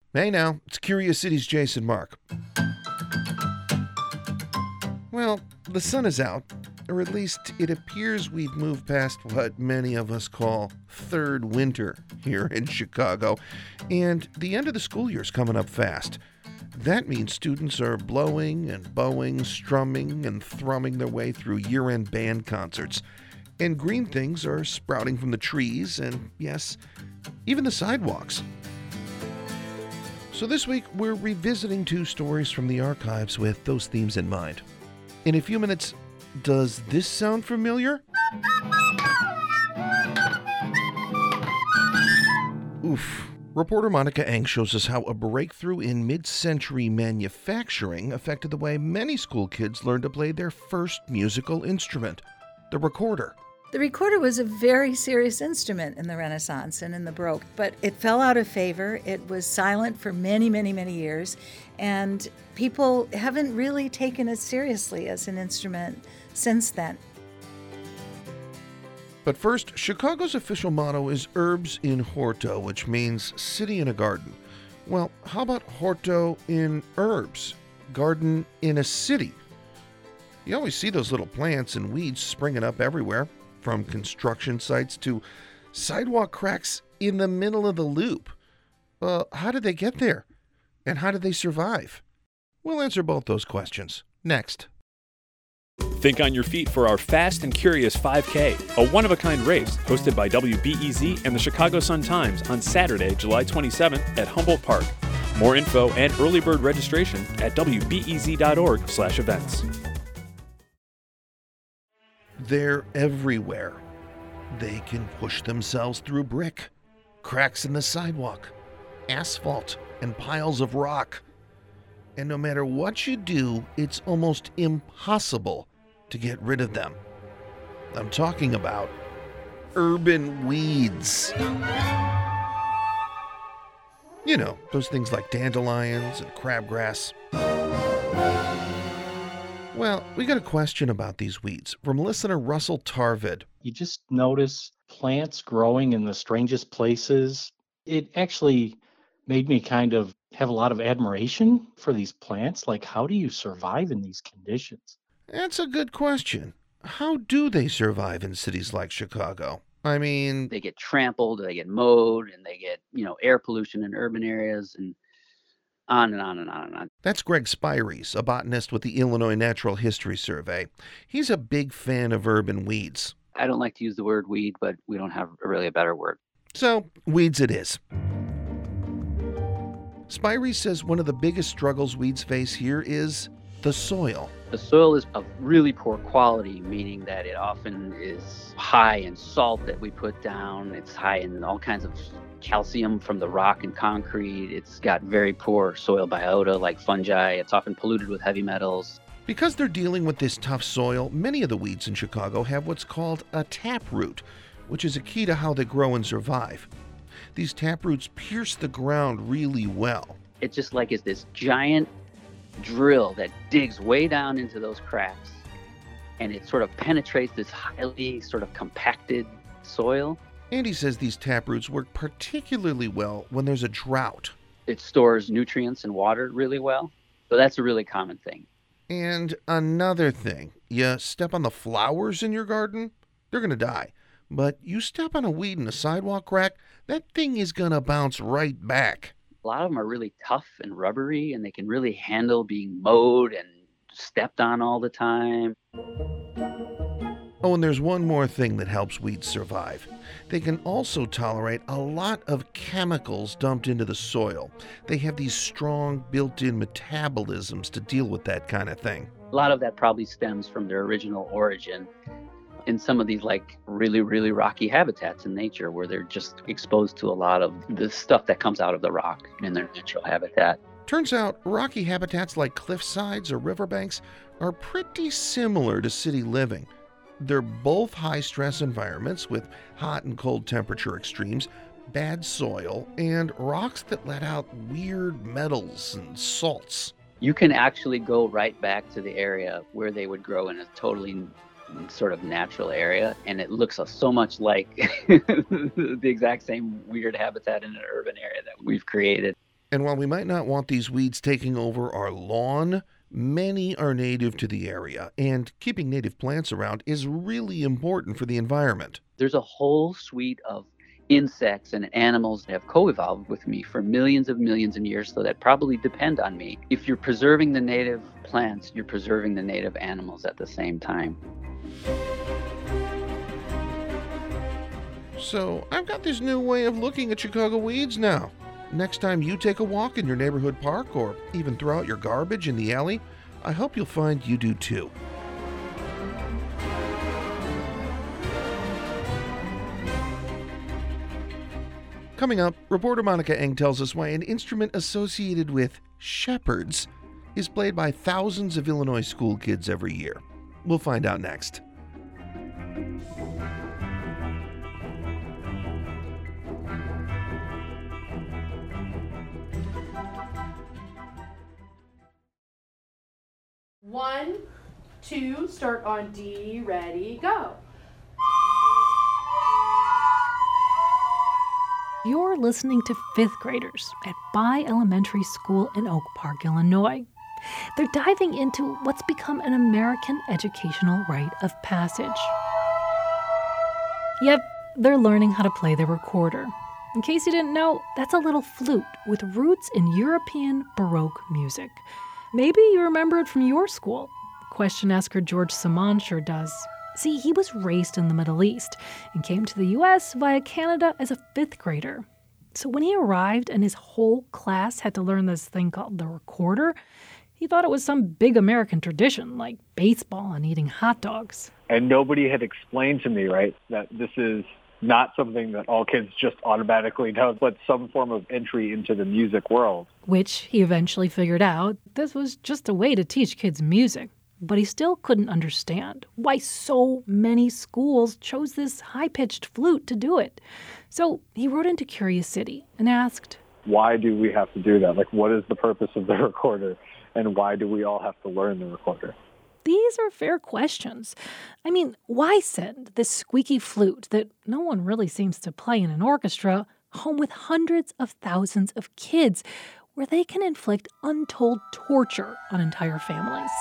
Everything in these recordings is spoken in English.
Hey now, it's Curious City's Jason Mark. Well, the sun is out, or at least it appears we've moved past what many of us call third winter here in Chicago, and the end of the school year's coming up fast. That means students are blowing and bowing, strumming and thrumming their way through year-end band concerts. And green things are sprouting from the trees and, yes, even the sidewalks. So this week, we're revisiting two stories from the archives with those themes in mind. In a few minutes, does this sound familiar? Oof. Reporter Monica Eng shows us how a breakthrough in mid-century manufacturing affected the way many school kids learned to play their first musical instrument, the recorder. The recorder was a very serious instrument in the Renaissance and in the Baroque, but it fell out of favor. It was silent for many, many, many years, and people haven't really taken it seriously as an instrument since then. But first, Chicago's official motto is Urbs in Horto, which means city in a garden. Well, how about Horto in Urbs, garden in a city? You always see those little plants and weeds springing up everywhere, from construction sites to sidewalk cracks in the middle of the loop. How did they get there? And how did they survive? We'll answer both those questions next. Think on your feet for our Fast and Curious 5K, a one-of-a-kind race hosted by WBEZ and the Chicago Sun-Times on Saturday, July 27th at Humboldt Park. More info and early bird registration at wbez.org/events. They're everywhere. They can push themselves through brick, cracks in the sidewalk, asphalt, and piles of rock. And no matter what you do, it's almost impossible to get rid of them. I'm talking about urban weeds. You know, those things like dandelions and crabgrass. Well, we got a question about these weeds from listener Russell Tarvid. You just notice plants growing in the strangest places. It actually made me kind of have a lot of admiration for these plants. Like, how do you survive in these conditions? That's a good question. How do they survive in cities like Chicago? I mean, they get trampled, they get mowed, and they get, air pollution in urban areas, and on and on and on and on. That's Greg Spires, a botanist with the Illinois Natural History Survey. He's a big fan of urban weeds. I don't like to use the word weed, but we don't have really a better word. So, weeds it is. Spires says one of the biggest struggles weeds face here is the soil. The soil is of really poor quality, meaning that it often is high in salt that we put down. It's high in all kinds of calcium from the rock and concrete. It's got very poor soil biota like fungi. It's often polluted with heavy metals. Because they're dealing with this tough soil, many of the weeds in Chicago have what's called a taproot, which is a key to how they grow and survive. These taproots pierce the ground really well. It just like is this giant drill that digs way down into those cracks, and it sort of penetrates this highly sort of compacted soil. Andy says these taproots work particularly well when there's a drought. It stores nutrients and water really well, so that's a really common thing. And another thing, you step on the flowers in your garden, they're going to die. But you step on a weed in a sidewalk crack, that thing is going to bounce right back. A lot of them are really tough and rubbery, and they can really handle being mowed and stepped on all the time. Oh, and there's one more thing that helps weeds survive. They can also tolerate a lot of chemicals dumped into the soil. They have these strong built-in metabolisms to deal with that kind of thing. A lot of that probably stems from their original origin in some of these like really, really rocky habitats in nature where they're just exposed to a lot of the stuff that comes out of the rock in their natural habitat. Turns out rocky habitats like cliff sides or riverbanks are pretty similar to city living. They're both high-stress environments with hot and cold temperature extremes, bad soil, and rocks that let out weird metals and salts. You can actually go right back to the area where they would grow in a totally sort of natural area, and it looks so much like the exact same weird habitat in an urban area that we've created. And while we might not want these weeds taking over our lawn, many are native to the area, and keeping native plants around is really important for the environment. There's a whole suite of insects and animals that have co-evolved with me for millions of years, so that probably depend on me. If you're preserving the native plants, you're preserving the native animals at the same time. So I've got this new way of looking at Chicago weeds now. Next time you take a walk in your neighborhood park or even throw out your garbage in the alley, I hope you'll find you do too. Coming up, reporter Monica Eng tells us why an instrument associated with shepherds is played by thousands of Illinois school kids every year. We'll find out next. One, two, start on D, ready, go. You're listening to fifth graders at By Elementary School in Oak Park, Illinois. They're diving into what's become an American educational rite of passage. Yep, they're learning how to play the recorder. In case you didn't know, that's a little flute with roots in European Baroque music. Maybe you remember it from your school. Question asker George Saman sure does. See, he was raised in the Middle East and came to the U.S. via Canada as a fifth grader. So when he arrived and his whole class had to learn this thing called the recorder, he thought it was some big American tradition like baseball and eating hot dogs. And nobody had explained to me, right, that this is not something that all kids just automatically know, but some form of entry into the music world. Which he eventually figured out this was just a way to teach kids music. But he still couldn't understand why so many schools chose this high-pitched flute to do it. So he wrote into Curious City and asked, why do we have to do that? Like, what is the purpose of the recorder? And why do we all have to learn the recorder? These are fair questions. I mean, why send this squeaky flute that no one really seems to play in an orchestra home with hundreds of thousands of kids where they can inflict untold torture on entire families?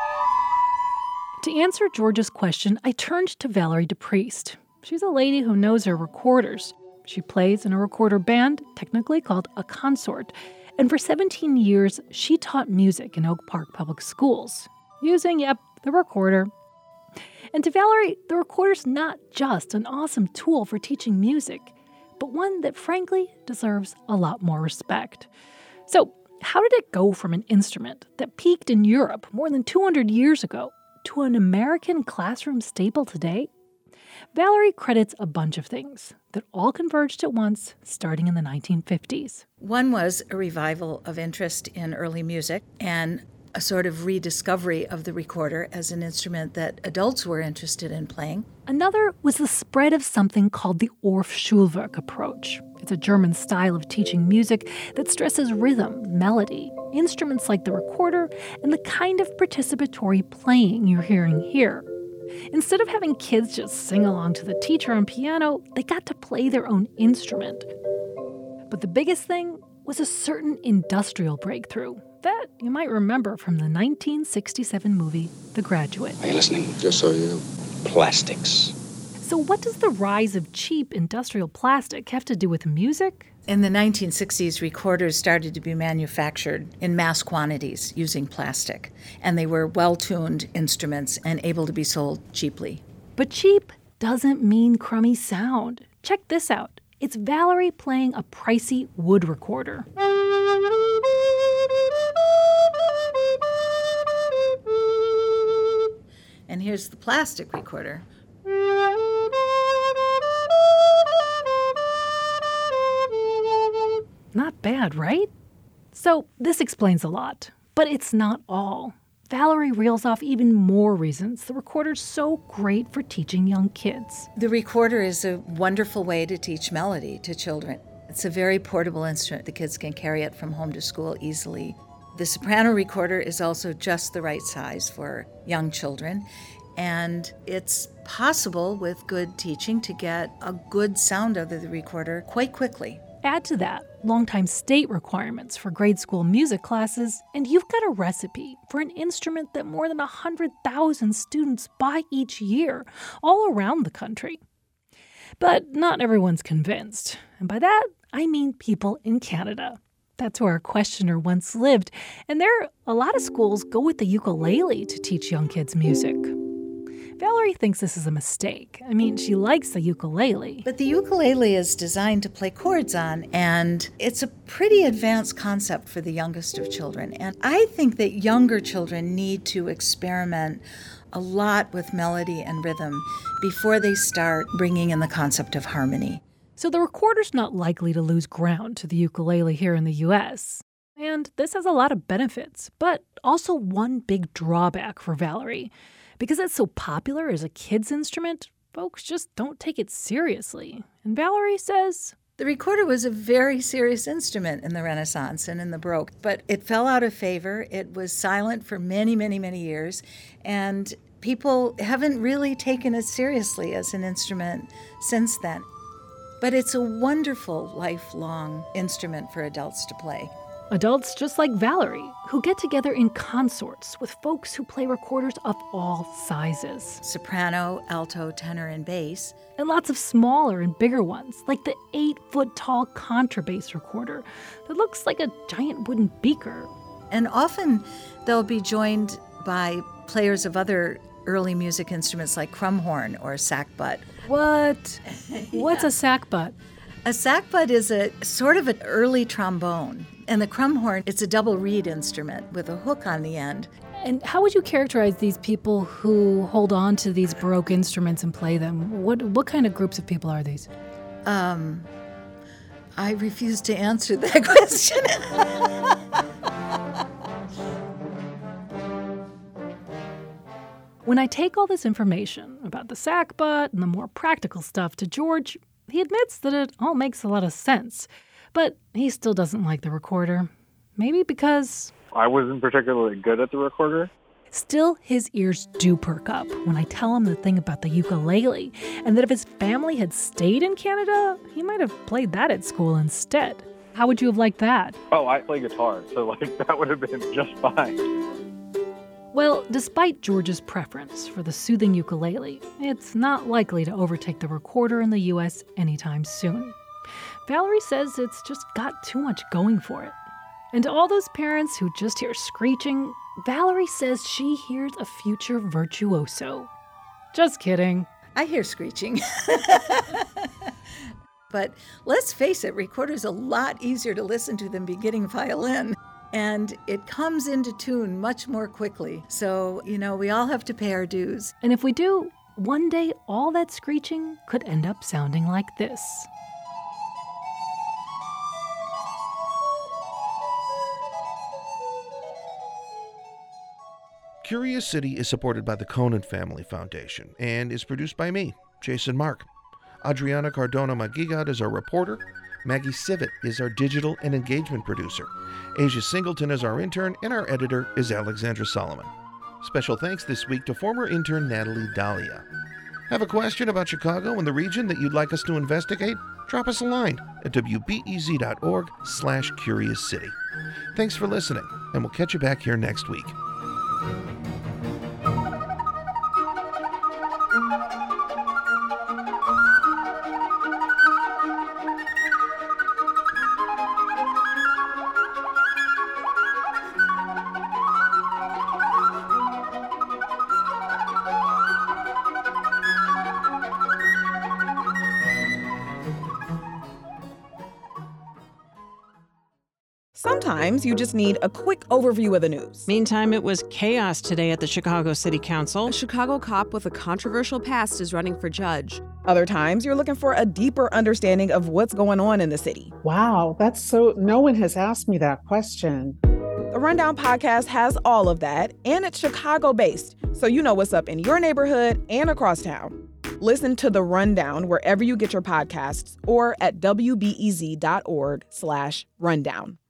To answer George's question, I turned to Valerie DePriest. She's a lady who knows her recorders. She plays in a recorder band, technically called a consort, and for 17 years, she taught music in Oak Park Public Schools, using, the recorder. And to Valerie, the recorder's not just an awesome tool for teaching music, but one that frankly deserves a lot more respect. So, how did it go from an instrument that peaked in Europe more than 200 years ago to an American classroom staple today? Valerie credits a bunch of things that all converged at once starting in the 1950s. One was a revival of interest in early music and a sort of rediscovery of the recorder as an instrument that adults were interested in playing. Another was the spread of something called the Orff-Schulwerk approach. It's a German style of teaching music that stresses rhythm, melody, instruments like the recorder, and the kind of participatory playing you're hearing here. Instead of having kids just sing along to the teacher on piano, they got to play their own instrument. But the biggest thing was a certain industrial breakthrough that you might remember from the 1967 movie The Graduate. Are you listening? Just so you know, plastics. So what does the rise of cheap industrial plastic have to do with music? In the 1960s, recorders started to be manufactured in mass quantities using plastic, and they were well-tuned instruments and able to be sold cheaply. But cheap doesn't mean crummy sound. Check this out. It's Valerie playing a pricey wood recorder. And here's the plastic recorder. Not bad, right? So this explains a lot, but it's not all. Valerie reels off even more reasons the recorder's so great for teaching young kids. The recorder is a wonderful way to teach melody to children. It's a very portable instrument. The kids can carry it from home to school easily. The soprano recorder is also just the right size for young children, and it's possible with good teaching to get a good sound out of the recorder quite quickly. Add to that longtime state requirements for grade school music classes, and you've got a recipe for an instrument that more than 100,000 students buy each year, all around the country. But not everyone's convinced, and by that, I mean people in Canada. That's where our questioner once lived, and there a lot of schools go with the ukulele to teach young kids music. Valerie thinks this is a mistake. I mean, she likes the ukulele. But the ukulele is designed to play chords on, and it's a pretty advanced concept for the youngest of children. And I think that younger children need to experiment a lot with melody and rhythm before they start bringing in the concept of harmony. So the recorder's not likely to lose ground to the ukulele here in the U.S. And this has a lot of benefits, but also one big drawback for Valerie. Because it's so popular as a kid's instrument, folks just don't take it seriously. And Valerie says, the recorder was a very serious instrument in the Renaissance and in the Baroque, but it fell out of favor. It was silent for many, many, many years, and people haven't really taken it seriously as an instrument since then. But it's a wonderful, lifelong instrument for adults to play. Adults just like Valerie, who get together in consorts with folks who play recorders of all sizes. Soprano, alto, tenor, and bass. And lots of smaller and bigger ones, like the 8-foot-tall contrabass recorder that looks like a giant wooden beaker. And often they'll be joined by players of other early music instruments like crumhorn or sackbut. What? What's a sackbut? A sackbut is a sort of an early trombone. And the crumhorn, it's a double reed instrument with a hook on the end. And how would you characterize these people who hold on to these Baroque instruments and play them? What kind of groups of people are these? I refuse to answer that question. When I take all this information about the sackbut and the more practical stuff to George, he admits that it all makes a lot of sense. But he still doesn't like the recorder. Maybe because I wasn't particularly good at the recorder. Still, his ears do perk up when I tell him the thing about the ukulele, and that if his family had stayed in Canada, he might have played that at school instead. How would you have liked that? Oh, I play guitar, so that would have been just fine. Well, despite George's preference for the soothing ukulele, it's not likely to overtake the recorder in the U.S. anytime soon. Valerie says it's just got too much going for it. And to all those parents who just hear screeching, Valerie says she hears a future virtuoso. Just kidding. I hear screeching. But let's face it, recorder's a lot easier to listen to than beginning violin. And it comes into tune much more quickly. So, we all have to pay our dues. And if we do, one day all that screeching could end up sounding like this. Curious City is supported by the Conan Family Foundation and is produced by me, Jason Mark. Adriana Cardona Magigad is our reporter. Maggie Civet is our digital and engagement producer. Asia Singleton is our intern, and our editor is Alexandra Solomon. Special thanks this week to former intern Natalie Dahlia. Have a question about Chicago and the region that you'd like us to investigate? Drop us a line at wbez.org/CuriousCity. Thanks for listening, and we'll catch you back here next week. Sometimes you just need a quick overview of the news. Meantime, it was chaos today at the Chicago City Council. A Chicago cop with a controversial past is running for judge. Other times, you're looking for a deeper understanding of what's going on in the city. Wow, no one has asked me that question. The Rundown podcast has all of that, and it's Chicago-based, so you know what's up in your neighborhood and across town. Listen to The Rundown wherever you get your podcasts or at wbez.org/rundown.